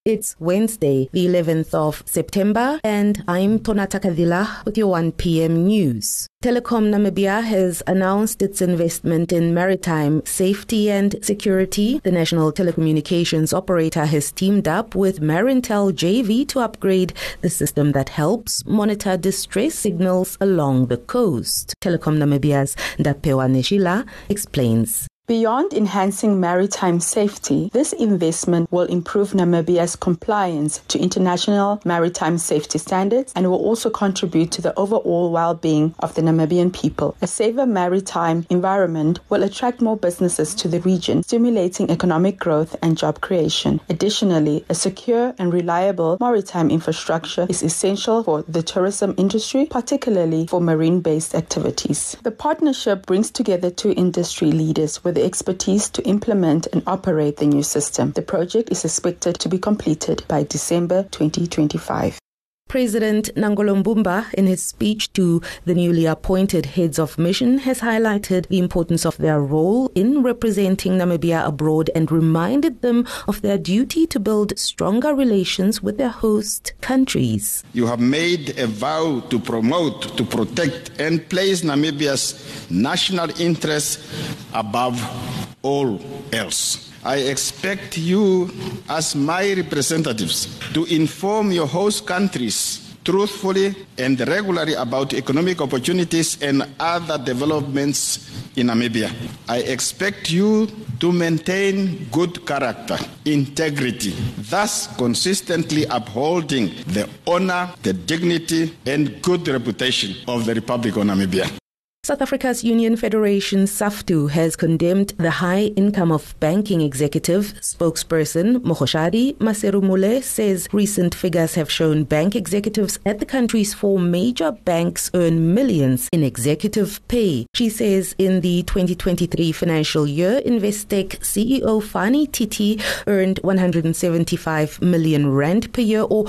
It's Wednesday, the 11th of September, and I'm Tonata Kadila with your 1 p.m. news. Telecom Namibia has announced its investment in maritime safety and security. The national telecommunications operator has teamed up with Marintel JV to upgrade the system that helps monitor distress signals along the coast. Telecom Namibia's Ndapewa Neshila explains. Beyond enhancing maritime safety, this investment will improve Namibia's compliance to international maritime safety standards and will also contribute to the overall well-being of the Namibian people. A safer maritime environment will attract more businesses to the region, stimulating economic growth and job creation. Additionally, a secure and reliable maritime infrastructure is essential for the tourism industry, particularly for marine-based activities. The partnership brings together two industry leaders with the expertise to implement and operate the new system. The project is expected to be completed by December 2025. President Nangolo Mbumba, in his speech to the newly appointed heads of mission, has highlighted the importance of their role in representing Namibia abroad and reminded them of their duty to build stronger relations with their host countries. You have made a vow to promote, to protect, and place Namibia's national interests above all else. I expect you, as my representatives, to inform your host countries truthfully and regularly about economic opportunities and other developments in Namibia. I expect you to maintain good character, integrity, thus consistently upholding the honor, the dignity, and good reputation of the Republic of Namibia. South Africa's Union Federation, SAFTU, has condemned the high income of banking executive. Spokesperson Mogoshadi Maserumule says recent figures have shown bank executives at the country's four major banks earn millions in executive pay. She says in the 2023 financial year, Investec CEO Fani Titi earned 175 million rand per year, or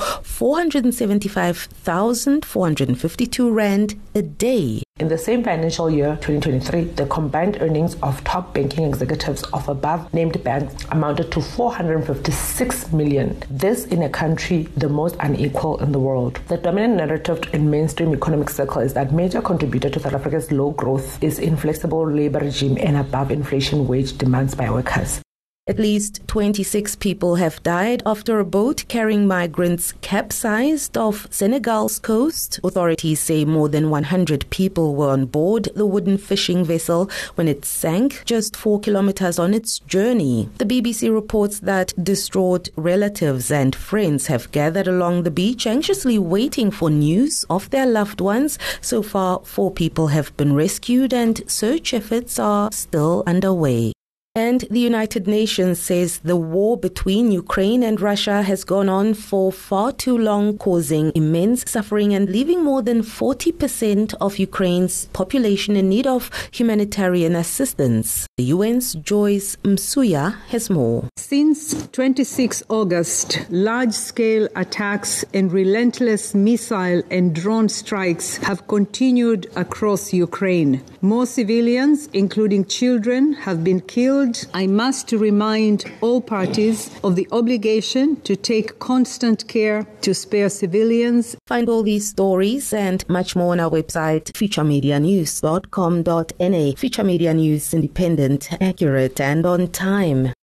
475,452 rand a day. In the same financial year, 2023, the combined earnings of top banking executives of above-named banks amounted to 456 million. This in a country the most unequal in the world. The dominant narrative in mainstream economic circle is that major contributor to South Africa's low growth is inflexible labor regime and above-inflation wage demands by workers. At least 26 people have died after a boat carrying migrants capsized off Senegal's coast. Authorities say more than 100 people were on board the wooden fishing vessel when it sank just 4 kilometers on its journey. The BBC reports that distraught relatives and friends have gathered along the beach, anxiously waiting for news of their loved ones. So far, 4 people have been rescued and search efforts are still underway. And the United Nations says the war between Ukraine and Russia has gone on for far too long, causing immense suffering and leaving more than 40% of Ukraine's population in need of humanitarian assistance. The UN's Joyce Msuya has more. Since 26 August, large-scale attacks and relentless missile and drone strikes have continued across Ukraine. More civilians, including children, have been killed. I must remind all parties of the obligation to take constant care to spare civilians. Find all these stories and much more on our website, futuremedianews.com.na. Future Media News, independent, accurate, and on time.